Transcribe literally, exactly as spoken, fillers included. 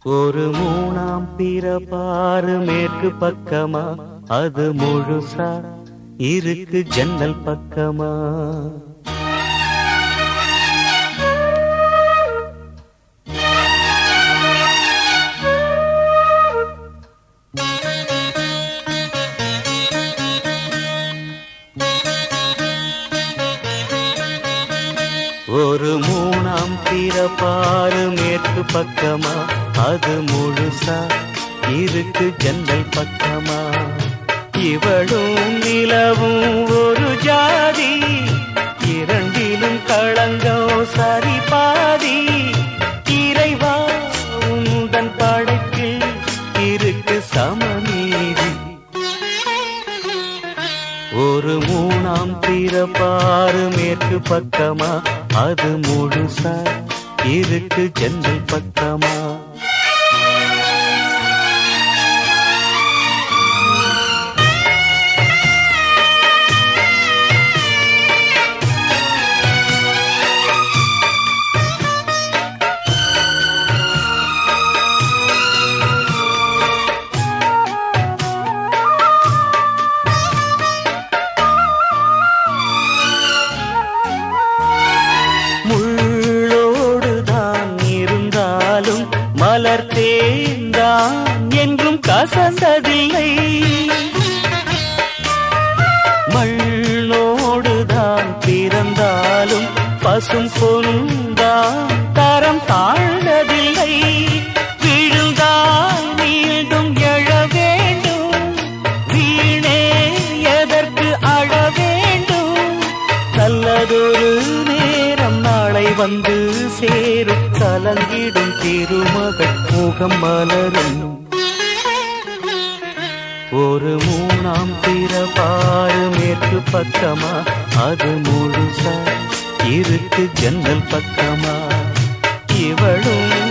ஒரு மூணாம் பிறப்பாறு மேற்கு பக்கமா, அது முழுசா இருக்கு ஜன்னல் பக்கமா. ஒரு மூணாம் பிறப்பாறு மேற்கு பக்கமா, அது முழுசா இருக்கு ஜன்னல் பக்கமா. இவளும் நிலவும் ஒரு ஜாதி, இரண்டிலும் களங்கம் சரி பாதி. இறைவா உந்தன் படைப்பில் இருக்கு சமநீதி. ஒரு மூணாம் பிறப்பாறு மேற்கு பக்கமா, அது முழுசா இருக்கு ஜன்னல் பக்கமா. மலர் தேர்ந்தான் என்றும் கசந்ததில்லை, மண்ணோடுதான் பிறந்தாலும் பசும் பொன்தான் தரம் தாழ்ந்ததில்லை. விழுந்தால் மீண்டும் எழ வேண்டும், வீணே எதற்கு அழ வேண்டும். நல்லதொரு நேரம் நாளை வந்து சேரும், கலங்கிடும் திருமகள் முகம் மலரும். ஒரு மூணாம் பிறப்பாறு மேற்கு பக்கமா, அது முழுசா இருக்கு ஜன்னல் பக்கமா. இவளும்